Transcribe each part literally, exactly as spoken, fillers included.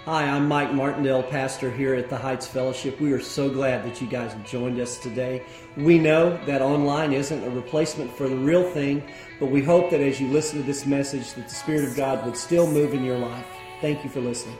Hi, I'm Mike Martindale, pastor here at the Heights Fellowship. We are so glad that you guys have joined us today. We know that online isn't a replacement for the real thing, but we hope that as you listen to this message, that the Spirit of God would still move in your life. Thank you for listening.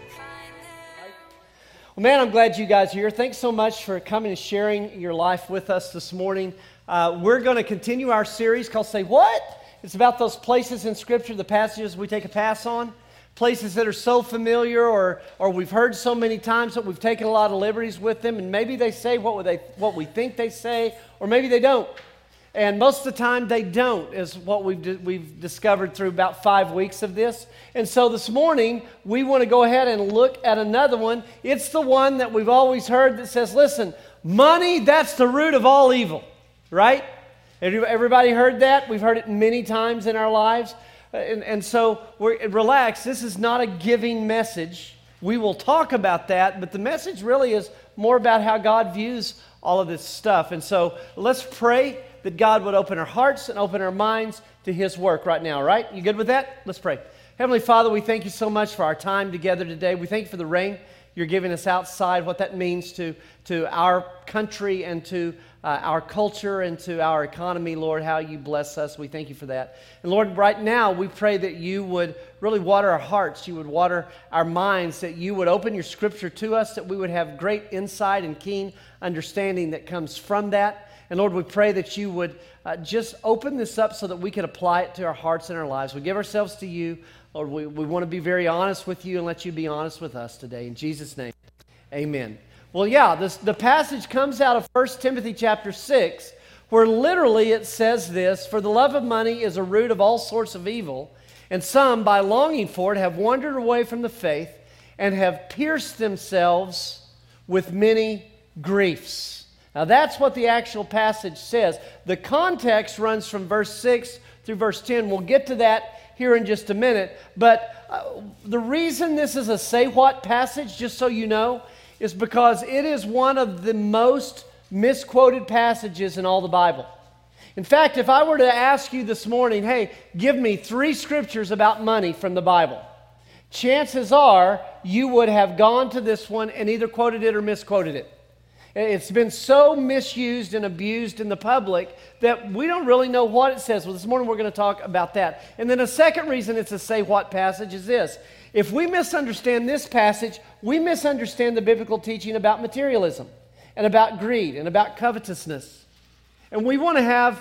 Well, man, I'm glad you guys are here. Thanks so much for coming and sharing your life with us this morning. Uh, we're going to continue our series called Say What? It's about those places in Scripture, the passages we take a pass on. Places that are so familiar or or we've heard so many times that we've taken a lot of liberties with them, and maybe they say what would they what we think they say, or maybe they don't. And most of the time they don't, is what we've we've discovered through about five weeks of this. And so this morning we want to go ahead and look at another one. It's the one that we've always heard that says, listen, money, that's the root of all evil, right? Everybody heard that? We've heard it many times in our lives. And, and so, we're, relax, this is not a giving message. We will talk about that, but the message really is more about how God views all of this stuff. And so, let's pray that God would open our hearts and open our minds to His work right now, right? You good with that? Let's pray. Heavenly Father, we thank you so much for our time together today. We thank you for the rain you're giving us outside, what that means to, to our country and to uh, our culture and to our economy, Lord, how you bless us. We thank you for that. And Lord, right now, we pray that you would really water our hearts, you would water our minds, that you would open your Scripture to us, that we would have great insight and keen understanding that comes from that. And Lord, we pray that you would uh, just open this up so that we can apply it to our hearts and our lives. We give ourselves to you. Lord, we, we want to be very honest with you and let you be honest with us today. In Jesus' name, amen. Well, yeah, this, the passage comes out of First Timothy chapter six, where literally it says this, "For the love of money is a root of all sorts of evil, and some, by longing for it, have wandered away from the faith and have pierced themselves with many griefs." Now, that's what the actual passage says. The context runs from verse six through verse ten. We'll get to that here in just a minute. But uh, the reason this is a say what passage, just so you know, is because it is one of the most misquoted passages in all the Bible. In fact, if I were to ask you this morning, hey, give me three scriptures about money from the Bible, chances are you would have gone to this one and either quoted it or misquoted it. It's been so misused and abused in the public that we don't really know what it says. Well, this morning we're going to talk about that. And then a second reason it's a say what passage is this. If we misunderstand this passage, we misunderstand the biblical teaching about materialism and about greed and about covetousness. And we want to have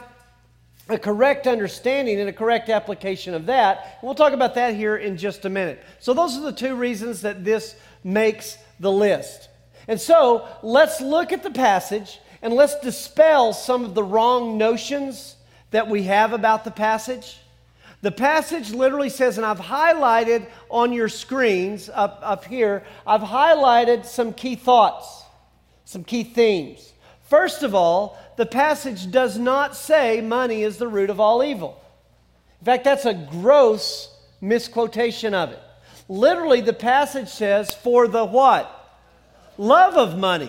a correct understanding and a correct application of that. We'll talk about that here in just a minute. So those are the two reasons that this makes the list. And so, let's look at the passage and let's dispel some of the wrong notions that we have about the passage. The passage literally says, and I've highlighted on your screens up, up here, I've highlighted some key thoughts, some key themes. First of all, the passage does not say money is the root of all evil. In fact, that's a gross misquotation of it. Literally, the passage says, for the what? Love of money.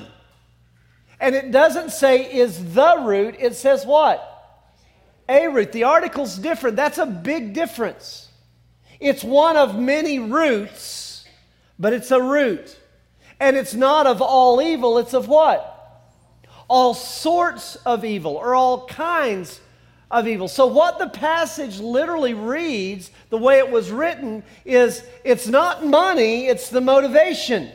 And it doesn't say is the root, it says what? A root. The article's different. That's a big difference. It's one of many roots, but it's a root. And it's not of all evil, it's of what? All sorts of evil, or all kinds of evil. So what the passage literally reads, the way it was written, is it's not money, it's the motivation.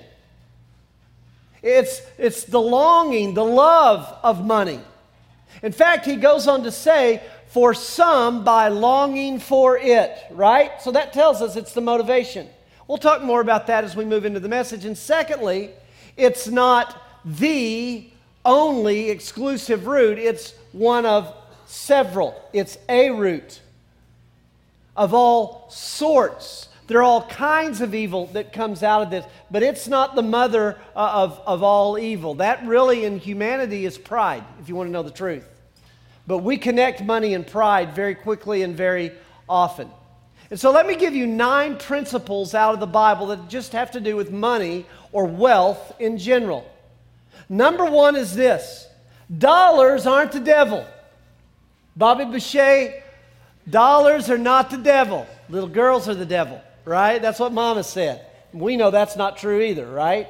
It's, it's the longing, the love of money. In fact, he goes on to say, for some by longing for it, right? So that tells us it's the motivation. We'll talk more about that as we move into the message. And secondly, it's not the only exclusive root. It's one of several. It's a root of all sorts. There are all kinds of evil that comes out of this, but it's not the mother of, of all evil. That really in humanity is pride, if you want to know the truth. But we connect money and pride very quickly and very often. And so let me give you nine principles out of the Bible that just have to do with money or wealth in general. Number one is this: dollars aren't the devil. Bobby Boucher, dollars are not the devil. Little girls are the devil, right? That's what Mama said. We know that's not true either, right?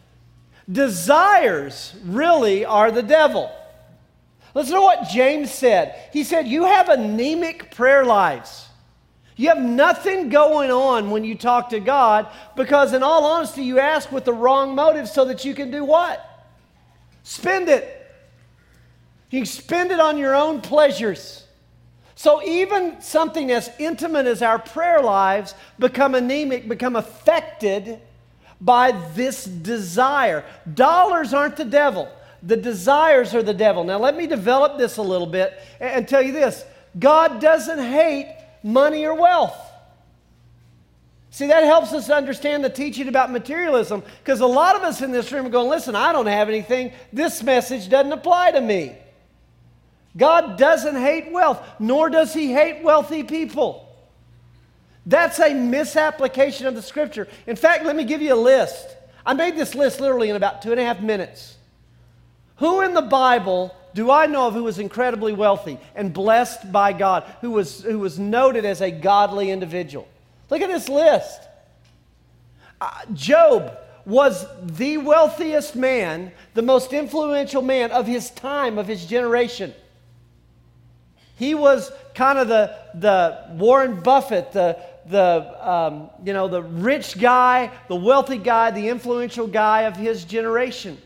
Desires really are the devil. Listen to what James said. He said, you have anemic prayer lives. You have nothing going on when you talk to God because, in all honesty, you ask with the wrong motive so that you can do what? Spend it. You can spend it on your own pleasures. So even something as intimate as our prayer lives become anemic, become affected by this desire. Dollars aren't the devil. The desires are the devil. Now let me develop this a little bit and tell you this. God doesn't hate money or wealth. See, that helps us understand the teaching about materialism, because a lot of us in this room are going, listen, I don't have anything. This message doesn't apply to me. God doesn't hate wealth, nor does He hate wealthy people. That's a misapplication of the Scripture. In fact, let me give you a list. I made this list literally in about two and a half minutes. Who in the Bible do I know of who was incredibly wealthy and blessed by God, who was, who was noted as a godly individual? Look at this list. Uh, Job was the wealthiest man, the most influential man of his time, of his generation. He was kind of the, the Warren Buffett, the, the, um, you know, the rich guy, the wealthy guy, the influential guy of his generation.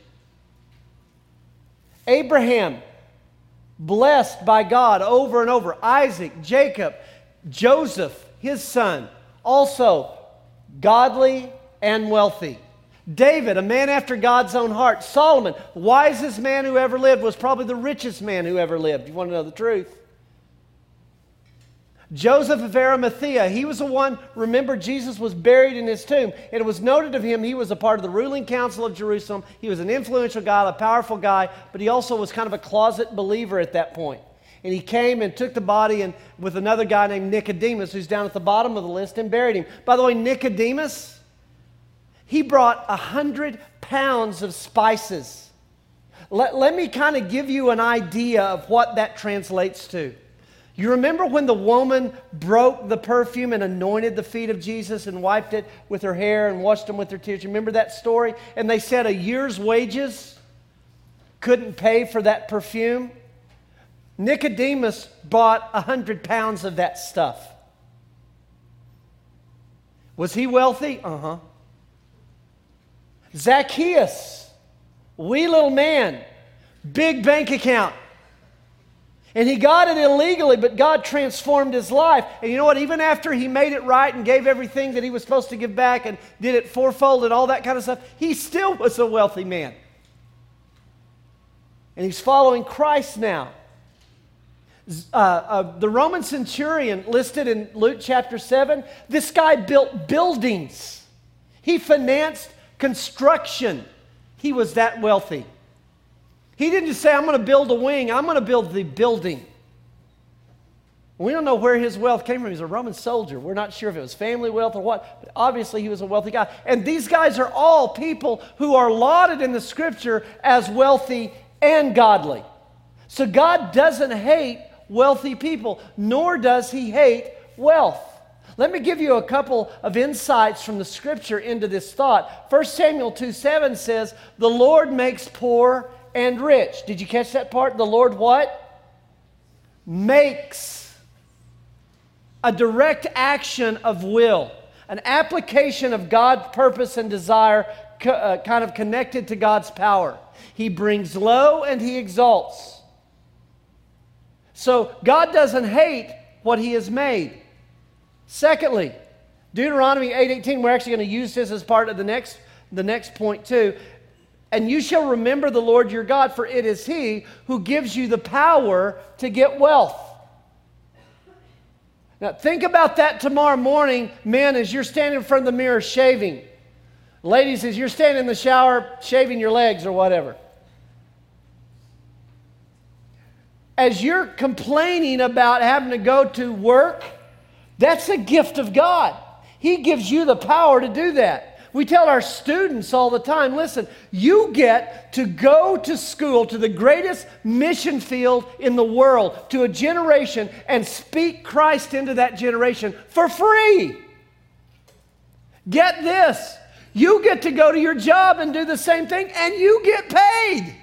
Abraham, blessed by God over and over. Isaac, Jacob, Joseph, his son, also godly and wealthy. David, a man after God's own heart. Solomon, wisest man who ever lived, was probably the richest man who ever lived. You want to know the truth? Joseph of Arimathea, he was the one, remember, Jesus was buried in his tomb. And it was noted of him, he was a part of the ruling council of Jerusalem. He was an influential guy, a powerful guy, but he also was kind of a closet believer at that point. And he came and took the body and with another guy named Nicodemus, who's down at the bottom of the list, and buried him. By the way, Nicodemus, he brought a hundred pounds of spices. Let, let me kind of give you an idea of what that translates to. You remember when the woman broke the perfume and anointed the feet of Jesus and wiped it with her hair and washed them with her tears? You remember that story? And they said a year's wages couldn't pay for that perfume. Nicodemus bought a hundred pounds of that stuff. Was he wealthy? Uh-huh. Zacchaeus, wee little man, big bank account. And he got it illegally, but God transformed his life. And you know what? Even after he made it right and gave everything that he was supposed to give back and did it fourfold and all that kind of stuff, he still was a wealthy man. And he's following Christ now. Uh, uh, the Roman centurion listed in Luke chapter seven, this guy built buildings. He financed construction. He was that wealthy. He didn't just say, I'm going to build a wing, I'm going to build the building. We don't know where his wealth came from. He was a Roman soldier. We're not sure if it was family wealth or what, but obviously he was a wealthy guy. And these guys are all people who are lauded in the Scripture as wealthy and godly. So God doesn't hate wealthy people, nor does He hate wealth. Let me give you a couple of insights from the Scripture into this thought. First Samuel two seven says, the Lord makes poor and rich. Did you catch that part? The Lord what? Makes. A direct action of will. An application of God's purpose and desire co- uh, kind of connected to God's power. He brings low and He exalts. So God doesn't hate what He has made. Secondly, Deuteronomy eight eighteen, we're actually going to use this as part of the next, the next point too. And you shall remember the Lord your God, for it is He who gives you the power to get wealth. Now think about that tomorrow morning, men, as you're standing in front of the mirror shaving. Ladies, as you're standing in the shower shaving your legs or whatever. As you're complaining about having to go to work, that's a gift of God. He gives you the power to do that. We tell our students all the time, listen, you get to go to school, to the greatest mission field in the world, to a generation, and speak Christ into that generation for free. Get this. You get to go to your job and do the same thing, and you get paid.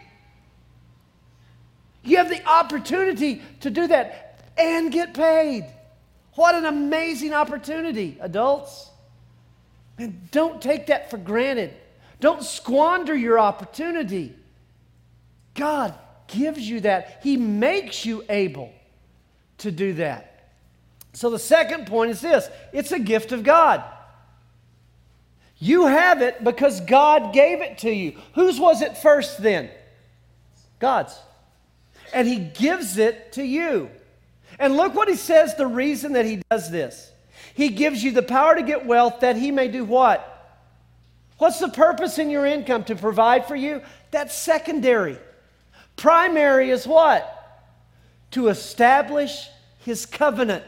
You have the opportunity to do that and get paid. What an amazing opportunity, adults. And don't take that for granted. Don't squander your opportunity. God gives you that. He makes you able to do that. So the second point is this: it's a gift of God. You have it because God gave it to you. Whose was it first then? God's. And He gives it to you. And look what He says, the reason that He does this. He gives you the power to get wealth that He may do what? What's the purpose in your income? To provide for you? That's secondary. Primary is what? To establish His covenant.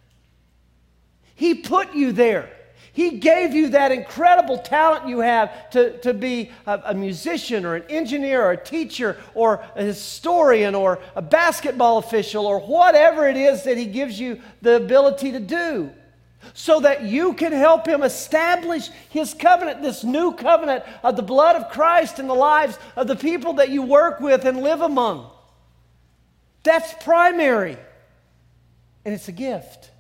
He put you there. He gave you that incredible talent you have to, to be a, a musician or an engineer or a teacher or a historian or a basketball official or whatever it is that He gives you the ability to do, so that you can help Him establish His covenant, this new covenant of the blood of Christ in the lives of the people that you work with and live among. That's primary, and it's a gift.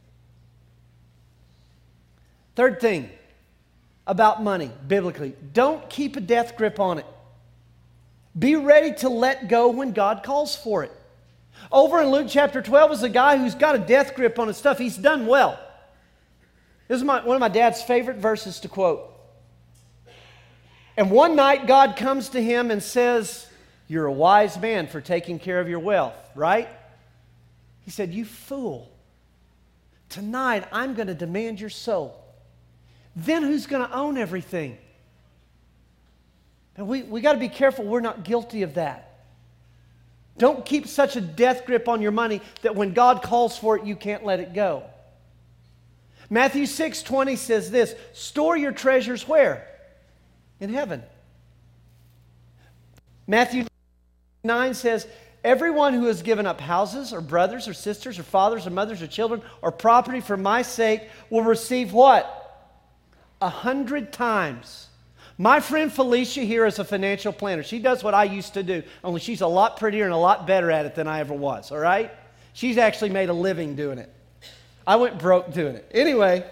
Third thing about money, biblically, don't keep a death grip on it. Be ready to let go when God calls for it. Over in Luke chapter twelve is a guy who's got a death grip on his stuff. He's done well. This is my, one of my dad's favorite verses to quote. And one night God comes to him and says, "You're a wise man for taking care of your wealth," right? He said, "You fool. Tonight I'm going to demand your soul. Then who's going to own everything?" And we, we got to be careful we're not guilty of that. Don't keep such a death grip on your money that when God calls for it, you can't let it go. Matthew six twenty says this: store your treasures where? In heaven. Matthew nine says, everyone who has given up houses or brothers or sisters or fathers or mothers or children or property for my sake will receive what? A hundred times. My friend Felicia here is a financial planner. She does what I used to do, only she's a lot prettier and a lot better at it than I ever was, all right? She's actually made a living doing it. I went broke doing it. Anyway,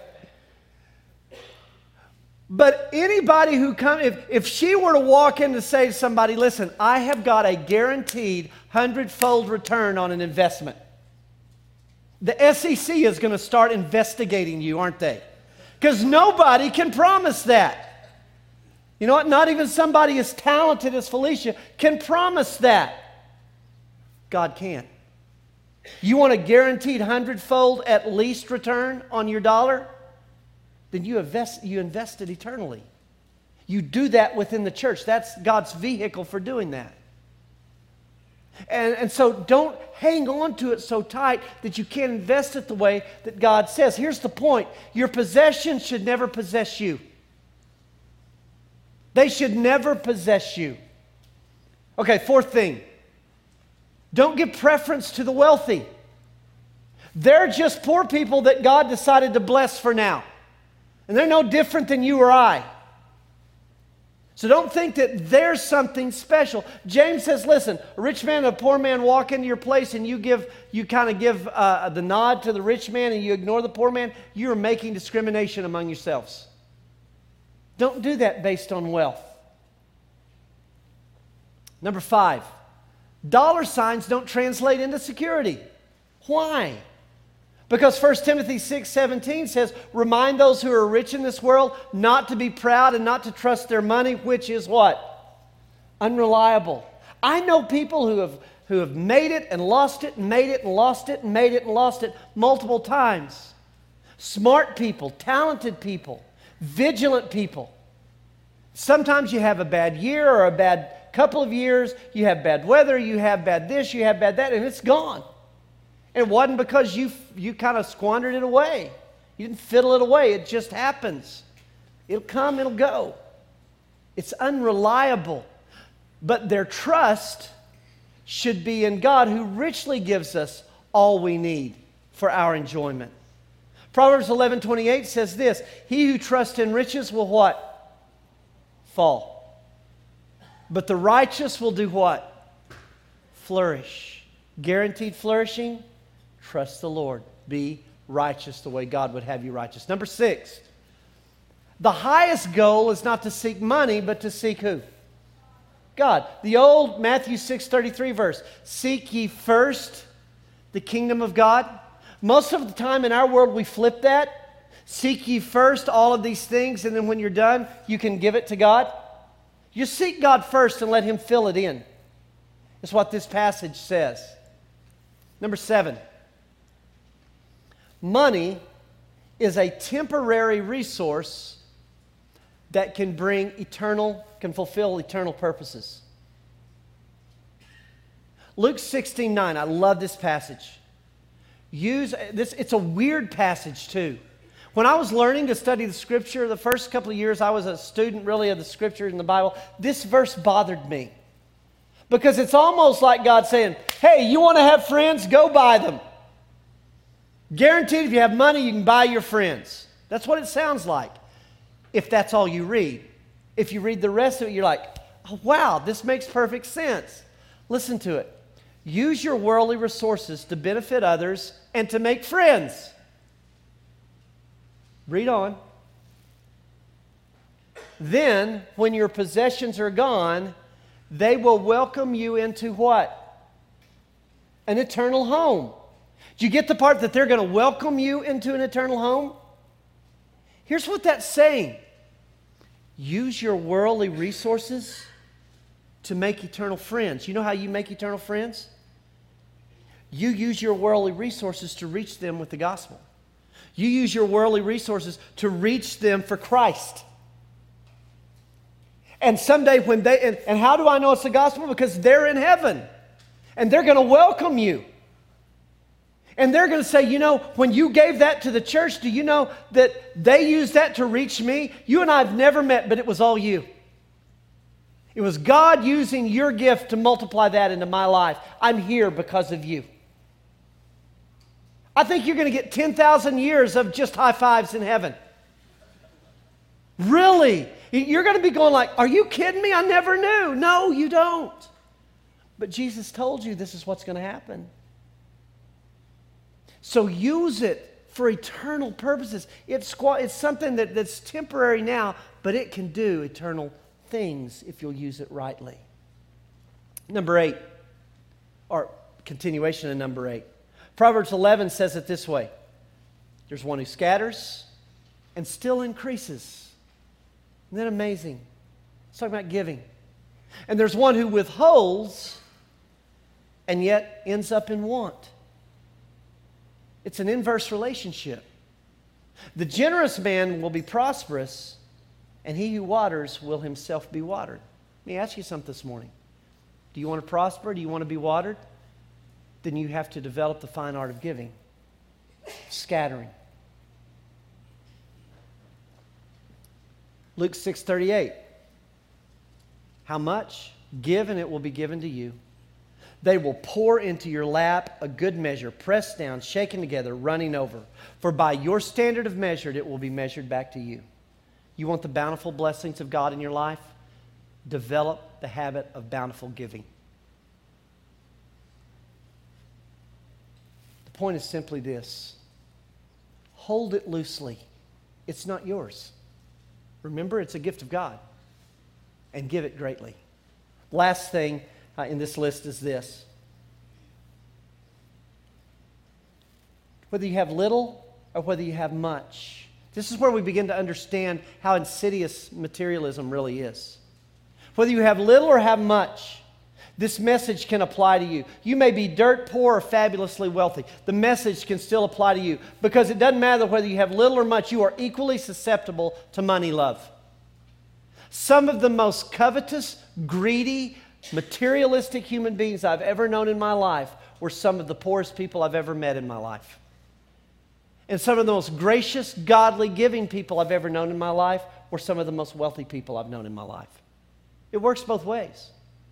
but anybody who comes, if, if she were to walk in to say to somebody, listen, I have got a guaranteed hundredfold return on an investment, the S E C is going to start investigating you, aren't they? Because nobody can promise that. You know what? Not even somebody as talented as Felicia can promise that. God can. You want a guaranteed hundredfold at least return on your dollar? Then you invest, you invest it eternally. You do that within the church. That's God's vehicle for doing that. And, and so don't hang on to it so tight that you can't invest it the way that God says. Here's the point. Your possessions should never possess you. They should never possess you. Okay, fourth thing. Don't give preference to the wealthy. They're just poor people that God decided to bless for now. And they're no different than you or I. So don't think that there's something special. James says, listen, a rich man and a poor man walk into your place and you give, you kind of give uh, the nod to the rich man and you ignore the poor man, you're making discrimination among yourselves. Don't do that based on wealth. Number five, dollar signs don't translate into security. Why? Because First Timothy six seventeen says, remind those who are rich in this world not to be proud and not to trust their money, which is what? Unreliable. I know people who have, who have made it and lost it and made it and lost it and made it and lost it multiple times. Smart people, talented people, vigilant people. Sometimes you have a bad year or a bad couple of years, you have bad weather, you have bad this, you have bad that, and it's gone. And it wasn't because you, you kind of squandered it away. You didn't fiddle it away. It just happens. It'll come, it'll go. It's unreliable. But their trust should be in God, who richly gives us all we need for our enjoyment. Proverbs eleven twenty-eight says this: he who trusts in riches will what? fall. But the righteous will do what? Flourish. Guaranteed flourishing? Trust the Lord. Be righteous the way God would have you righteous. Number six, the highest goal is not to seek money, but to seek who? God. The old Matthew six thirty-three verse, seek ye first the kingdom of God. Most of the time in our world we flip that. Seek ye first all of these things, and then when you're done, you can give it to God. You seek God first and let Him fill it in. That's what this passage says. Number seven, money is a temporary resource that can bring eternal, can fulfill eternal purposes. Luke sixteen nine, I love this passage. Use this, it's a weird passage too. When I was learning to study the Scripture, the first couple of years I was a student really of the Scripture and the Bible, this verse bothered me. Because it's almost like God saying, hey, you want to have friends? Go buy them. Guaranteed if you have money, you can buy your friends. That's what it sounds like, if that's all you read. If you read the rest of it, you're like, oh, wow, this makes perfect sense. Listen to it. Use your worldly resources to benefit others and to make friends. Read on. Then, when your possessions are gone, they will welcome you into what? An eternal home. Do you get the part that they're going to welcome you into an eternal home? Here's what that's saying. Use your worldly resources to make eternal friends. You know how you make eternal friends? You use your worldly resources to reach them with the gospel. You use your worldly resources to reach them for Christ. And someday when they, and, and how do I know it's the gospel? Because they're in heaven. And they're going to welcome you. And they're going to say, you know, when you gave that to the church, do you know that they used that to reach me? You and I have never met, but it was all you. It was God using your gift to multiply that into my life. I'm here because of you. I think you're going to get ten thousand years of just high fives in heaven. Really? You're going to be going like, are you kidding me? I never knew. No, you don't. But Jesus told you this is what's going to happen. So use it for eternal purposes. It's, it's something that, that's temporary now, but it can do eternal things if you'll use it rightly. Number eight, or continuation of number eight. Proverbs eleven says it this way. There's one who scatters and still increases. Isn't that amazing? It's talking about giving. And there's one who withholds and yet ends up in want. It's an inverse relationship. The generous man will be prosperous, and he who waters will himself be watered. Let me ask you something this morning. Do you want to prosper? Do you want to be watered? Then you have to develop the fine art of giving, scattering. Luke six thirty-eight. How much? Give, and it will be given to you. They will pour into your lap a good measure, pressed down, shaken together, running over. For by your standard of measure, it will be measured back to you. You want the bountiful blessings of God in your life? Develop the habit of bountiful giving. The point is simply this. Hold it loosely. It's not yours. Remember, it's a gift of God. And give it greatly. Last thing uh, in this list is this. Whether you have little or whether you have much, this is where we begin to understand how insidious materialism really is. Whether you have little or have much, this message can apply to you. You may be dirt poor or fabulously wealthy. The message can still apply to you because it doesn't matter whether you have little or much, you are equally susceptible to money love. Some of the most covetous, greedy, materialistic human beings I've ever known in my life were some of the poorest people I've ever met in my life. And some of the most gracious, godly, giving people I've ever known in my life were some of the most wealthy people I've known in my life. It works both ways.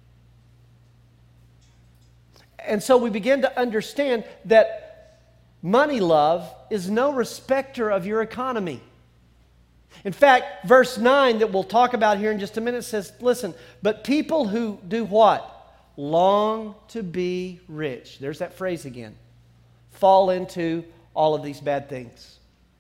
And so we begin to understand that money love is no respecter of your economy. In fact, verse nine that we'll talk about here in just a minute says, listen, but people who do what? Long to be rich. There's that phrase again. Fall into all of these bad things.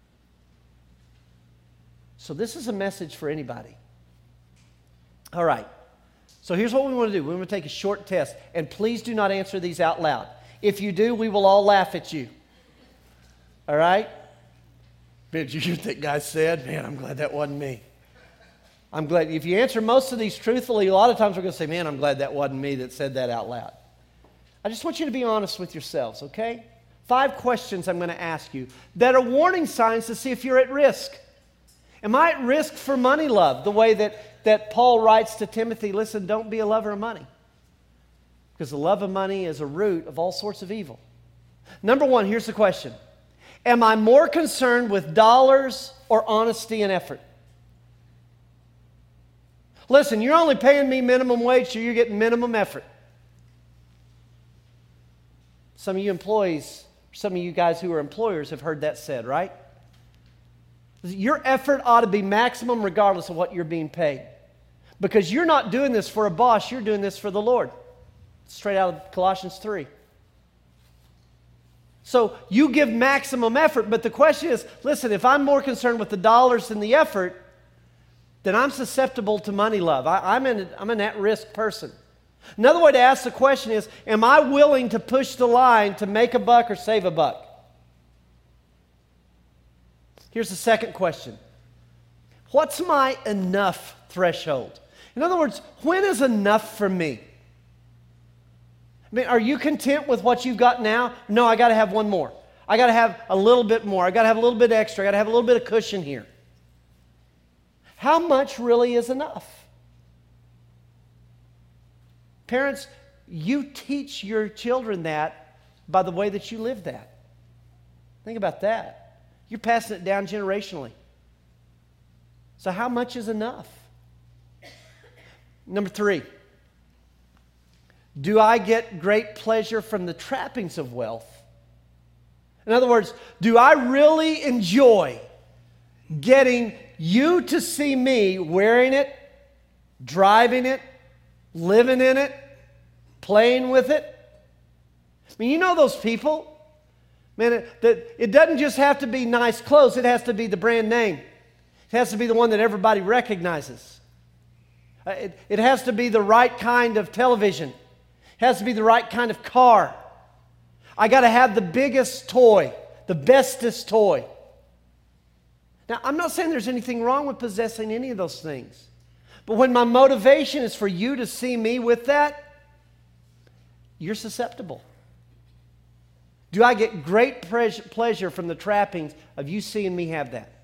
So this is a message for anybody. All right. So here's what we want to do. We want to take a short test. And please do not answer these out loud. If you do, we will all laugh at you. All right? Did you hear what that guy said? Man, I'm glad that wasn't me. I'm glad. If you answer most of these truthfully, a lot of times we're going to say, man, I'm glad that wasn't me that said that out loud. I just want you to be honest with yourselves, okay? Five questions I'm going to ask you that are warning signs to see if you're at risk. Am I at risk for money love? The way that, that Paul writes to Timothy, listen, don't be a lover of money. Because the love of money is a root of all sorts of evil. Number one, here's the question. Am I more concerned with dollars or honesty and effort? Listen, you're only paying me minimum wage, so you're getting minimum effort. Some of you employees, some of you guys who are employers have heard that said, right? Your effort ought to be maximum regardless of what you're being paid. Because you're not doing this for a boss, you're doing this for the Lord. Straight out of Colossians three. So you give maximum effort, but the question is, listen, if I'm more concerned with the dollars than the effort, then I'm susceptible to money love. I, I'm, an, I'm an at-risk person. Another way to ask the question is, am I willing to push the line to make a buck or save a buck? Here's the second question. What's my enough threshold? In other words, when is enough for me? I mean, are you content with what you've got now? No, I got to have one more. I got to have a little bit more. I got to have a little bit extra. I got to have a little bit of cushion here. How much really is enough? Parents, you teach your children that by the way that you live that. Think about that. You're passing it down generationally. So how much is enough? Number three. Do I get great pleasure from the trappings of wealth? In other words, do I really enjoy getting you to see me wearing it, driving it, living in it, playing with it? I mean, you know those people? Man, it, that it doesn't just have to be nice clothes, it has to be the brand name. It has to be the one that everybody recognizes. Uh, it, it has to be the right kind of television. It has to be the right kind of car. I got to have the biggest toy, the bestest toy. Now, I'm not saying there's anything wrong with possessing any of those things. But when my motivation is for you to see me with that, you're susceptible. Do I get great pleasure from the trappings of you seeing me have that?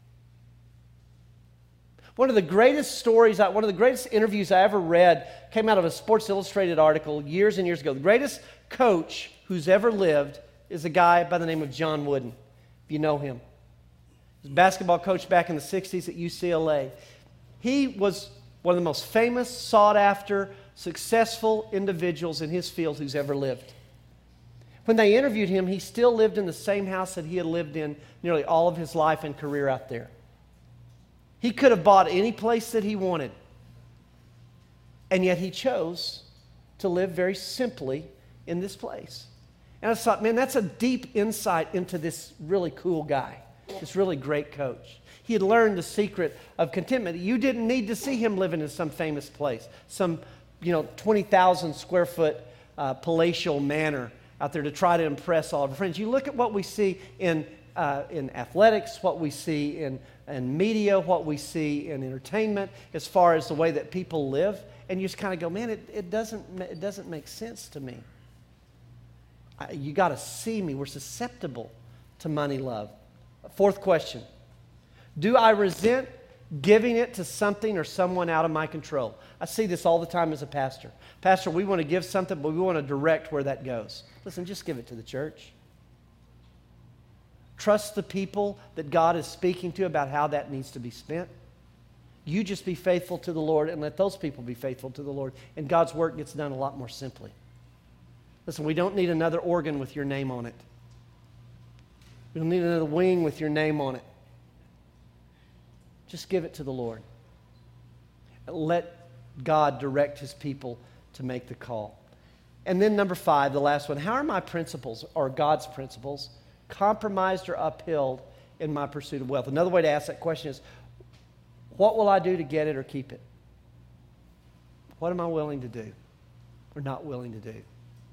One of the greatest stories, one of the greatest interviews I ever read came out of a Sports Illustrated article years and years ago. The greatest coach who's ever lived is a guy by the name of John Wooden, if you know him. He was a basketball coach back in the sixties at U C L A. He was one of the most famous, sought-after, successful individuals in his field who's ever lived. When they interviewed him, he still lived in the same house that he had lived in nearly all of his life and career out there. He could have bought any place that he wanted. And yet he chose to live very simply in this place. And I thought, man, that's a deep insight into this really cool guy, this really great coach. He had learned the secret of contentment. You didn't need to see him living in some famous place, some, you know, twenty thousand square foot uh, palatial manor out there to try to impress all of our friends. You look at what we see in uh, in athletics, what we see in, in media, what we see in entertainment, as far as the way that people live, and you just kind of go, man, it, it doesn't it doesn't make sense to me. I, you got to see me. We're susceptible to money love. Fourth question. Do I resent giving it to something or someone out of my control? I see this all the time as a pastor. Pastor, we want to give something, but we want to direct where that goes. Listen, just give it to the church. Trust the people that God is speaking to about how that needs to be spent. You just be faithful to the Lord and let those people be faithful to the Lord, and God's work gets done a lot more simply. Listen, we don't need another organ with your name on it. We don't need another wing with your name on it. Just give it to the Lord. Let God direct His people to make the call. And then number five, the last one, how are my principles, or God's principles, compromised or upheld in my pursuit of wealth? Another way to ask that question is, what will I do to get it or keep it? What am I willing to do or not willing to do?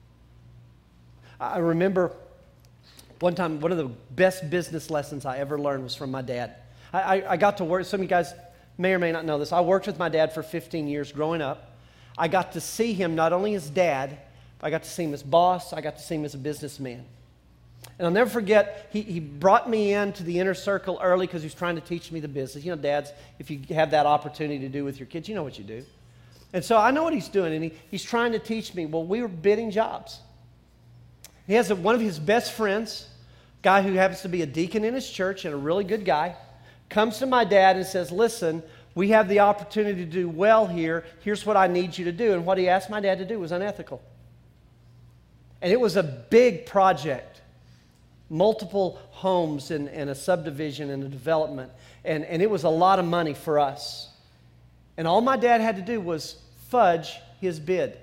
I remember one time, one of the best business lessons I ever learned was from my dad. I, I, I got to work, some of you guys may or may not know this, I worked with my dad for fifteen years growing up. I got to see him not only as dad, but I got to see him as boss, I got to see him as a businessman. And I'll never forget, he, he brought me into the inner circle early because he was trying to teach me the business. You know, dads, if you have that opportunity to do with your kids, you know what you do. And so I know what he's doing, and he, he's trying to teach me. Well, we were bidding jobs. He has a, one of his best friends, guy who happens to be a deacon in his church and a really good guy, comes to my dad and says, listen, we have the opportunity to do well here. Here's what I need you to do. And what he asked my dad to do was unethical. And it was a big project. Multiple homes and, and a subdivision and a development. And, and it was a lot of money for us. And all my dad had to do was fudge his bid.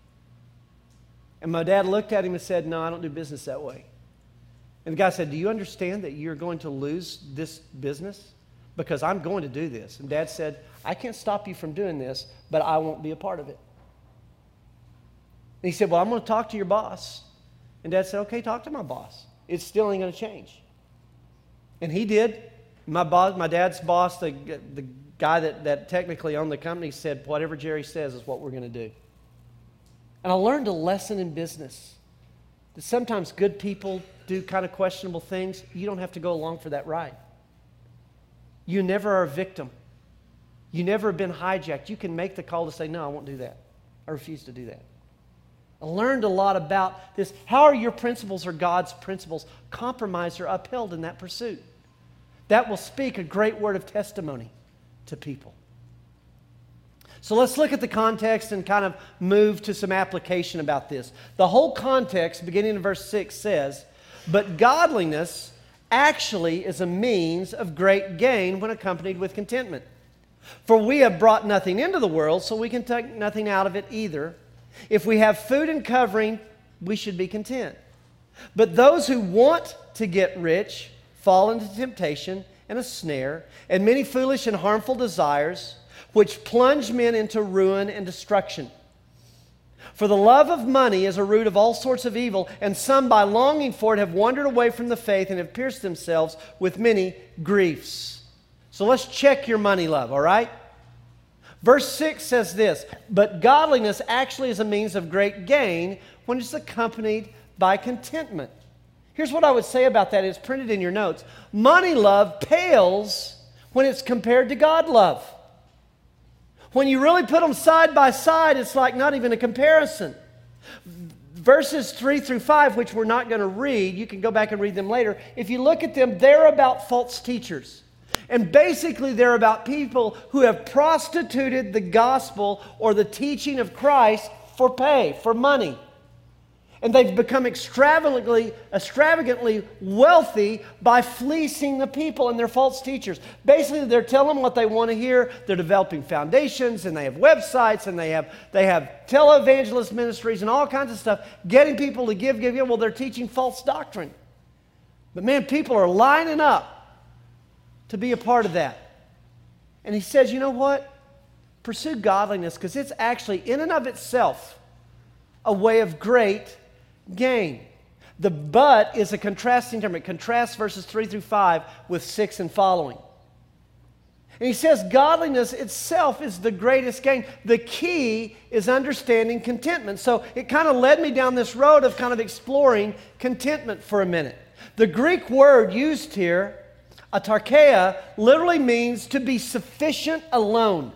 And my dad looked at him and said, no, I don't do business that way. And the guy said, do you understand that you're going to lose this business? Because I'm going to do this. And Dad said, I can't stop you from doing this, but I won't be a part of it. And he said, well, I'm going to talk to your boss. And Dad said, okay, talk to my boss. It still ain't going to change. And he did. My boss, my dad's boss, the, the guy that, that technically owned the company, said, whatever Jerry says is what we're going to do. And I learned a lesson in business. That sometimes good people do kind of questionable things. You don't have to go along for that ride. You never are a victim. You never have been hijacked. You can make the call to say, no, I won't do that. I refuse to do that. I learned a lot about this. How are your principles or God's principles compromised or upheld in that pursuit? That will speak a great word of testimony to people. So let's look at the context and kind of move to some application about this. The whole context, beginning in verse six, says, but godliness actually is a means of great gain when accompanied with contentment. For we have brought nothing into the world, so we can take nothing out of it either. If we have food and covering, we should be content. But those who want to get rich fall into temptation and a snare, and many foolish and harmful desires, which plunge men into ruin and destruction. For the love of money is a root of all sorts of evil, and some by longing for it have wandered away from the faith and have pierced themselves with many griefs. So let's check your money love, all right? Verse six says this, but godliness actually is a means of great gain when it's accompanied by contentment. Here's what I would say about that. It's printed in your notes. Money love pales when it's compared to God love. When you really put them side by side, it's like not even a comparison. Verses three through five, which we're not going to read, you can go back and read them later. If you look at them, they're about false teachers. And basically, they're about people who have prostituted the gospel or the teaching of Christ for pay, for money. And they've become extravagantly, extravagantly wealthy by fleecing the people and their false teachers. Basically, they're telling them what they want to hear. They're developing foundations, and they have websites, and they have they have televangelist ministries and all kinds of stuff, getting people to give, give, give. Well, they're teaching false doctrine. But man, people are lining up to be a part of that. And he says, you know what? Pursue godliness, because it's actually, in and of itself, a way of great gain. The but is a contrasting term. It contrasts verses three through five with six and following. And he says godliness itself is the greatest gain. The key is understanding contentment. So it kind of led me down this road of kind of exploring contentment for a minute. The Greek word used here, autarkeia, literally means to be sufficient alone.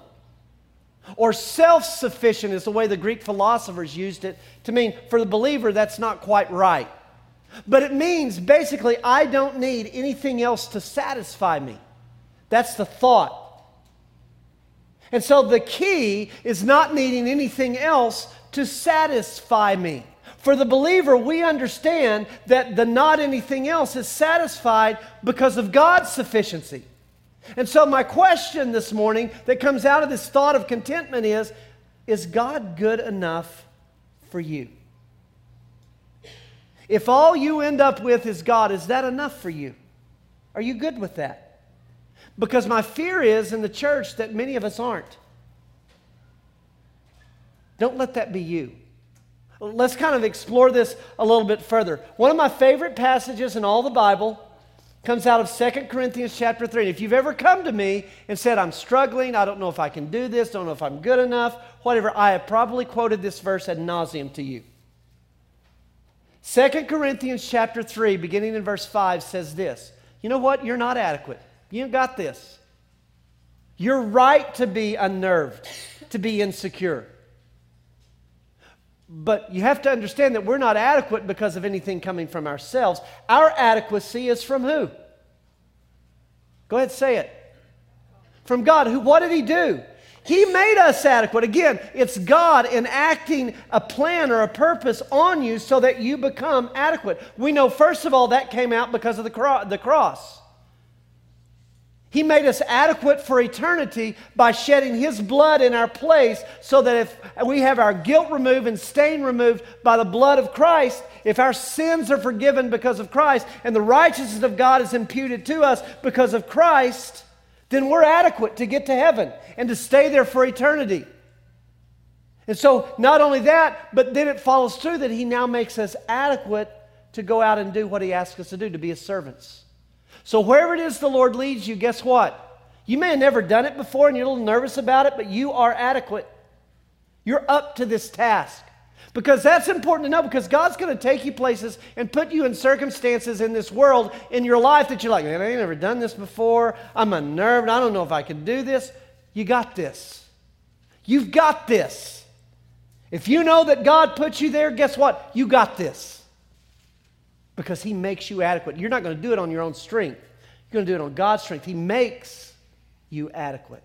Or self-sufficient is the way the Greek philosophers used it to mean, for the believer, that's not quite right. But it means, basically, I don't need anything else to satisfy me. That's the thought. And so the key is not needing anything else to satisfy me. For the believer, we understand that the not anything else is satisfied because of God's sufficiency. And so my question this morning that comes out of this thought of contentment is, is God good enough for you? If all you end up with is God, is that enough for you? Are you good with that? Because my fear is in the church that many of us aren't. Don't let that be you. Let's kind of explore this a little bit further. One of my favorite passages in all the Bible comes out of Second Corinthians chapter three. And if you've ever come to me and said, I'm struggling, I don't know if I can do this, don't know if I'm good enough, whatever, I have probably quoted this verse ad nauseum to you. Second Corinthians chapter three, beginning in verse five, says this. You know what? You're not adequate. You ain't got this. You're right to be unnerved, to be insecure. But you have to understand that we're not adequate because of anything coming from ourselves. Our adequacy is from who? Go ahead, say it. From God. Who? What did He do? He made us adequate. Again, it's God enacting a plan or a purpose on you so that you become adequate. We know, first of all, that came out because of the, cro- the cross. He made us adequate for eternity by shedding His blood in our place so that if we have our guilt removed and stain removed by the blood of Christ, if our sins are forgiven because of Christ and the righteousness of God is imputed to us because of Christ, then we're adequate to get to heaven and to stay there for eternity. And so not only that, but then it follows through that He now makes us adequate to go out and do what He asks us to do, to be His servants. So wherever it is the Lord leads you, guess what? You may have never done it before and you're a little nervous about it, but you are adequate. You're up to this task. Because that's important to know, because God's going to take you places and put you in circumstances in this world, in your life, that you're like, man, I ain't never done this before. I'm unnerved. I don't know if I can do this. You got this. You've got this. If you know that God put you there, guess what? You got this. Because He makes you adequate. You're not going to do it on your own strength. You're going to do it on God's strength. He makes you adequate.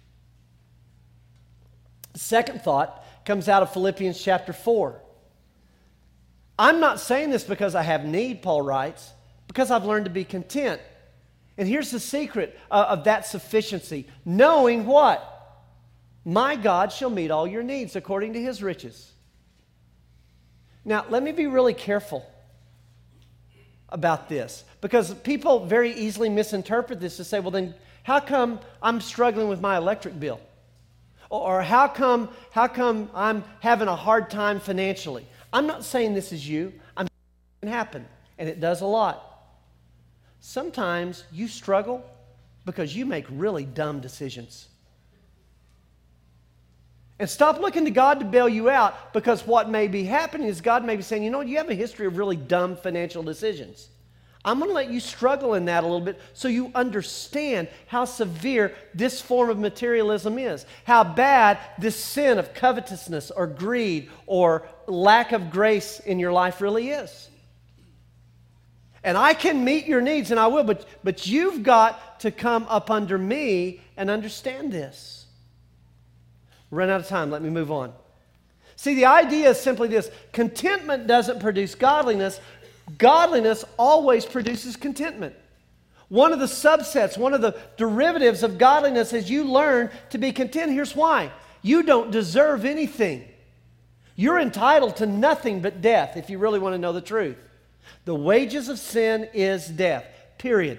The second thought comes out of Philippians chapter four. I'm not saying this because I have need, Paul writes, because I've learned to be content. And here's the secret of, of that sufficiency. Knowing what? My God shall meet all your needs according to His riches. Now, let me be really careful about this, because people very easily misinterpret this to say, well, then how come I'm struggling with my electric bill? Or, or how come how come I'm having a hard time financially? I'm not saying this is you. I'm saying it can happen, and it does a lot. Sometimes you struggle because you make really dumb decisions. And stop looking to God to bail you out, because what may be happening is God may be saying, you know, you have a history of really dumb financial decisions. I'm going to let you struggle in that a little bit so you understand how severe this form of materialism is, how bad this sin of covetousness or greed or lack of grace in your life really is. And I can meet your needs, and I will, but, but you've got to come up under me and understand this. Run out of time. Let me move on. See, the idea is simply this. Contentment doesn't produce godliness. Godliness always produces contentment. One of the subsets, one of the derivatives of godliness is you learn to be content. Here's why. You don't deserve anything. You're entitled to nothing but death, if you really want to know the truth. The wages of sin is death, period.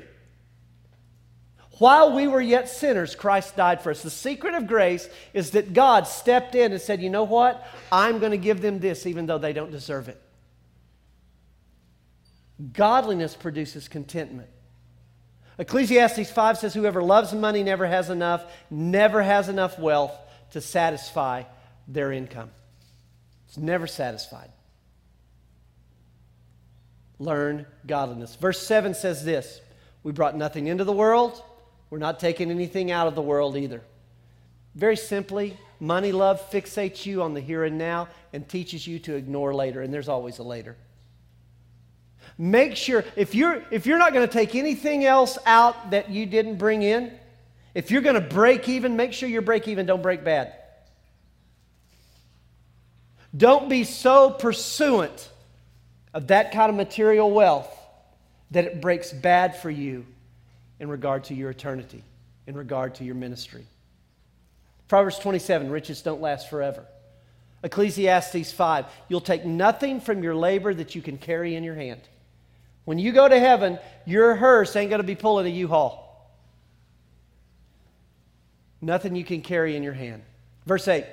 While we were yet sinners, Christ died for us. The secret of grace is that God stepped in and said, you know what? I'm going to give them this even though they don't deserve it. Godliness produces contentment. Ecclesiastes five says, whoever loves money never has enough, never has enough wealth to satisfy their income. It's never satisfied. Learn godliness. Verse seven says this, we brought nothing into the world. We're not taking anything out of the world either. Very simply, money love fixates you on the here and now and teaches you to ignore later, and there's always a later. Make sure, if you're, if you're not going to take anything else out that you didn't bring in, if you're going to break even, make sure you break even, don't break bad. Don't be so pursuant of that kind of material wealth that it breaks bad for you in regard to your eternity. in regard to your ministry. Proverbs twenty-seven, riches don't last forever. Ecclesiastes five, you'll take nothing from your labor that you can carry in your hand. When you go to heaven, your hearse ain't going to be pulling a U-Haul. Nothing you can carry in your hand. Verse eight,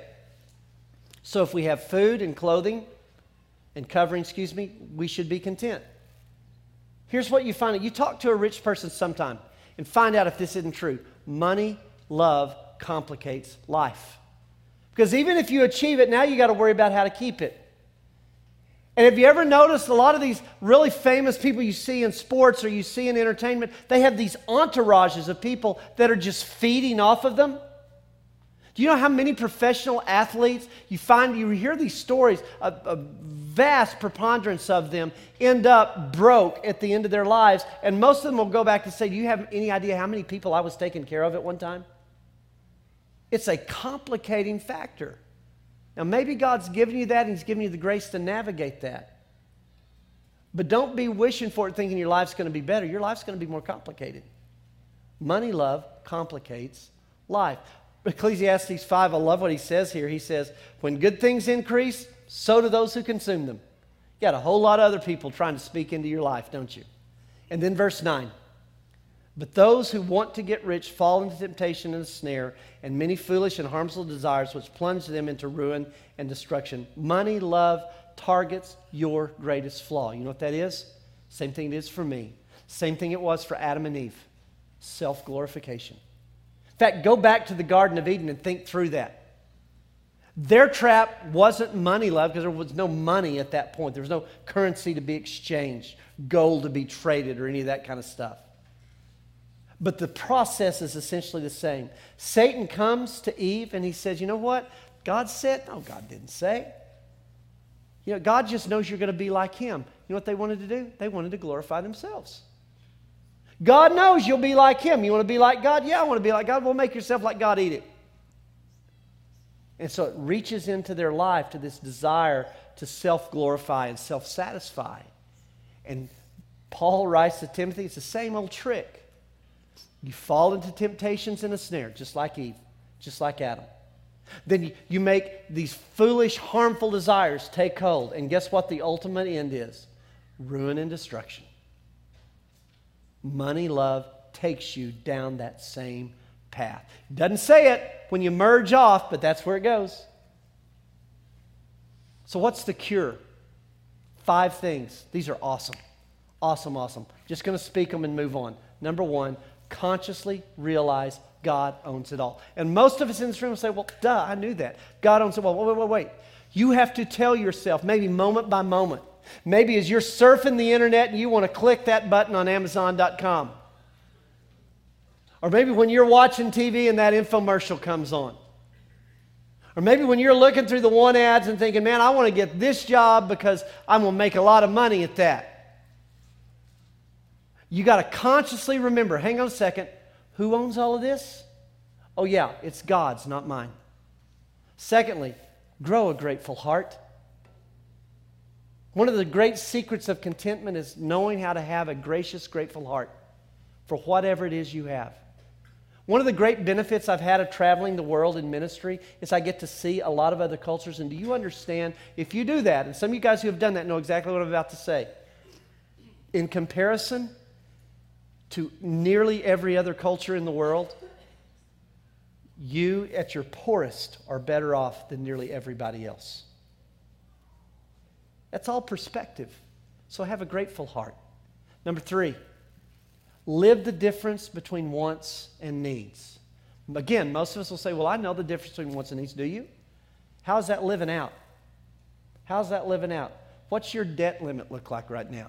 so if we have food and clothing and covering, excuse me, we should be content. Here's what you find out. You talk to a rich person sometime and find out if this isn't true. Money, love, complicates life. Because even if you achieve it, now you got to worry about how to keep it. And have you ever noticed a lot of these really famous people you see in sports or you see in entertainment, they have these entourages of people that are just feeding off of them? Do you know how many professional athletes you find, you hear these stories, a, a vast preponderance of them end up broke at the end of their lives, and most of them will go back to say, do you have any idea how many people I was taking care of at one time? It's a complicating factor. Now, maybe God's given you that and He's given you the grace to navigate that. But don't be wishing for it thinking your life's going to be better. Your life's going to be more complicated. Money, love, complicates life. Ecclesiastes five, I love what he says here. He says, when good things increase, so do those who consume them. You got a whole lot of other people trying to speak into your life, don't you? And then verse nine. But those who want to get rich fall into temptation and a snare, and many foolish and harmful desires which plunge them into ruin and destruction. Money, love, targets your greatest flaw. You know what that is? Same thing it is for me. Same thing it was for Adam and Eve. Self-glorification. In fact, go back to the Garden of Eden and think through that. Their trap wasn't money, love, because there was no money at that point. There was no currency to be exchanged, gold to be traded, or any of that kind of stuff. But the process is essentially the same. Satan comes to Eve and he says, you know what? God said, no, God didn't say. You know, God just knows you're going to be like Him. You know what they wanted to do? They wanted to glorify themselves. God knows you'll be like Him. You want to be like God? Yeah, I want to be like God. Well, make yourself like God, eat it. And so it reaches into their life to this desire to self-glorify and self-satisfy. And Paul writes to Timothy, it's the same old trick. You fall into temptations and a snare, just like Eve, just like Adam. Then you, you make these foolish, harmful desires take hold. And guess what the ultimate end is? Ruin and destruction. Money, love takes you down that same path. It doesn't say it when you merge off, but that's where it goes. So what's the cure? Five things. These are awesome. Awesome, awesome. Just going to speak them and move on. Number one, consciously realize God owns it all. And most of us in this room will say, well, duh, I knew that. God owns it all. Wait, wait, wait, wait. You have to tell yourself, maybe moment by moment, maybe as you're surfing the internet and you want to click that button on Amazon dot com. Or maybe when you're watching T V and that infomercial comes on. Or maybe when you're looking through the one ads and thinking, man, I want to get this job because I'm going to make a lot of money at that. You got to consciously remember, hang on a second, who owns all of this? Oh yeah, it's God's, not mine. Secondly, grow a grateful heart. One of the great secrets of contentment is knowing how to have a gracious, grateful heart for whatever it is you have. One of the great benefits I've had of traveling the world in ministry is I get to see a lot of other cultures. And do you understand, if you do that, and some of you guys who have done that know exactly what I'm about to say, in comparison to nearly every other culture in the world, you at your poorest are better off than nearly everybody else. That's all perspective. So have a grateful heart. Number three, live the difference between wants and needs. Again, most of us will say, well, I know the difference between wants and needs. Do you? How's that living out? How's that living out? What's your debt limit look like right now?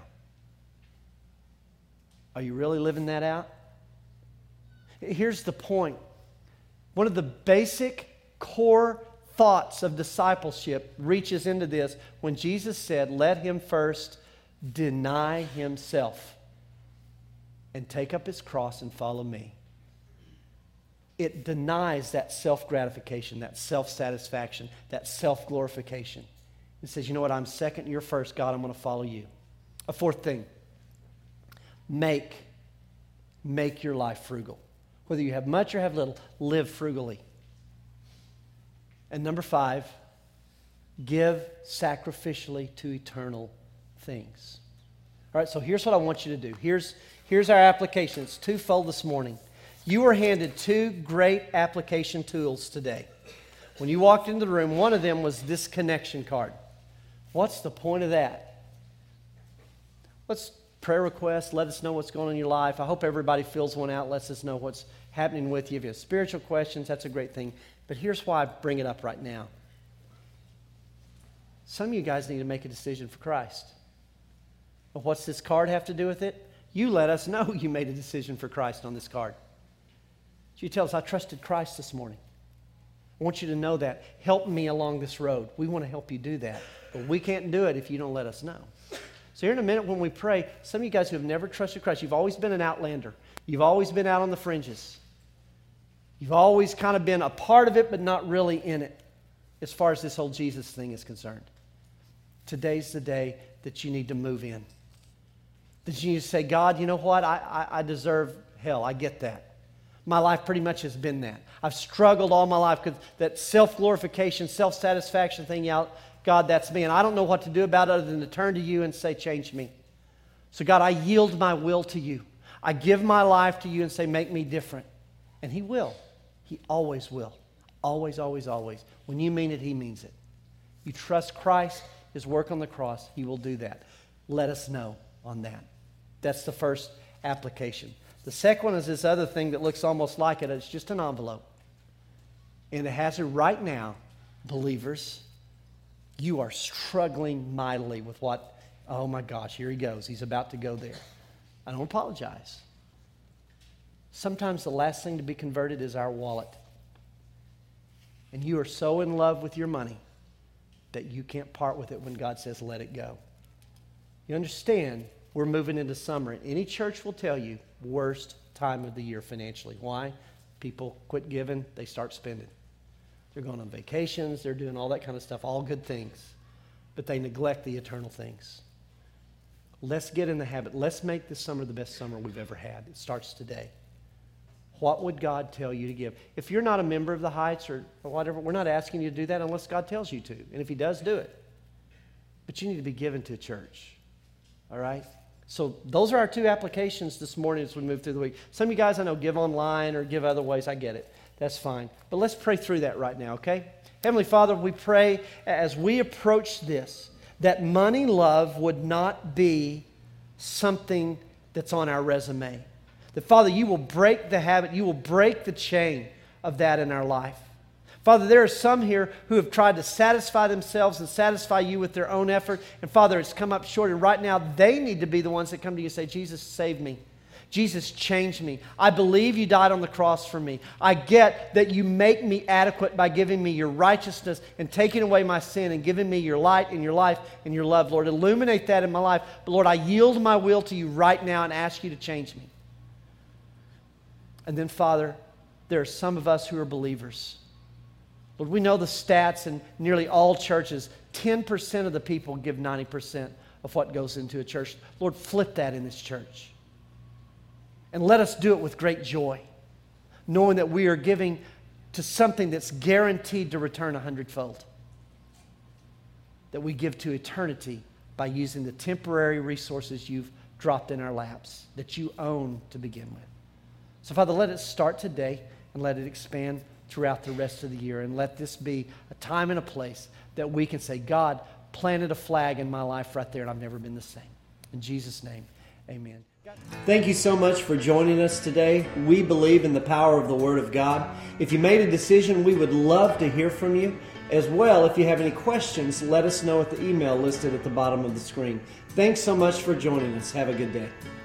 Are you really living that out? Here's the point. One of the basic core thoughts of discipleship reaches into this when Jesus said, let him first deny himself and take up his cross and follow me. It denies that self-gratification, that self-satisfaction, that self-glorification. It says, you know what, I'm second, you're first, God, I'm going to follow you. A fourth thing, make, make your life frugal. Whether you have much or have little, live frugally. And number five, give sacrificially to eternal things. All right, so here's what I want you to do. Here's, here's our application. It's twofold this morning. You were handed two great application tools today. When you walked into the room, one of them was this connection card. What's the point of that? Let's prayer requests, let us know what's going on in your life. I hope everybody fills one out, lets us know what's happening with you. If you have spiritual questions, that's a great thing. But here's why I bring it up right now. Some of you guys need to make a decision for Christ. Well, what's this card have to do with it? You let us know you made a decision for Christ on this card. You tell us, I trusted Christ this morning. I want you to know that. Help me along this road. We want to help you do that. But we can't do it if you don't let us know. So here in a minute when we pray, some of you guys who have never trusted Christ, you've always been an outlander. You've always been out on the fringes. You've always kind of been a part of it, but not really in it, as far as this whole Jesus thing is concerned. Today's the day that you need to move in. That you need to say, God, you know what? I, I, I deserve hell. I get that. My life pretty much has been that. I've struggled all my life because that self-glorification, self-satisfaction thing out, God, that's me. And I don't know what to do about it other than to turn to you and say, change me. So God, I yield my will to you. I give my life to you and say, make me different. And He will. He always will. Always, always, always. When you mean it, He means it. You trust Christ, His work on the cross, He will do that. Let us know on that. That's the first application. The second one is this other thing that looks almost like it. It's just an envelope. And it has it right now, believers. You are struggling mightily with what, oh my gosh, here he goes. He's about to go there. I don't apologize. Sometimes the last thing to be converted is our wallet. And you are so in love with your money that you can't part with it when God says let it go. You understand, we're moving into summer. And any church will tell you, worst time of the year financially. Why? People quit giving, they start spending. They're going on vacations, they're doing all that kind of stuff, all good things. But they neglect the eternal things. Let's get in the habit. Let's make this summer the best summer we've ever had. It starts today. What would God tell you to give? If you're not a member of the Heights or, or whatever, we're not asking you to do that unless God tells you to. And if He does, do it. But you need to be given to a church. All right? So those are our two applications this morning as we move through the week. Some of you guys I know give online or give other ways. I get it. That's fine. But let's pray through that right now, okay? Heavenly Father, we pray as we approach this, that money love would not be something that's on our resume. That, Father, you will break the habit, you will break the chain of that in our life. Father, there are some here who have tried to satisfy themselves and satisfy you with their own effort. And Father, it's come up short. And right now, they need to be the ones that come to you and say, Jesus, save me. Jesus, change me. I believe you died on the cross for me. I get that you make me adequate by giving me your righteousness and taking away my sin and giving me your light and your life and your love. Lord, illuminate that in my life. But Lord, I yield my will to you right now and ask you to change me. And then, Father, there are some of us who are believers. Lord, we know the stats in nearly all churches. ten percent of the people give ninety percent of what goes into a church. Lord, flip that in this church. And let us do it with great joy, knowing that we are giving to something that's guaranteed to return a hundredfold. That we give to eternity by using the temporary resources you've dropped in our laps, that you own to begin with. So, Father, let it start today and let it expand throughout the rest of the year. And let this be a time and a place that we can say, God planted a flag in my life right there and I've never been the same. In Jesus' name, amen. Thank you so much for joining us today. We believe in the power of the Word of God. If you made a decision, we would love to hear from you. As well, if you have any questions, let us know at the email listed at the bottom of the screen. Thanks so much for joining us. Have a good day.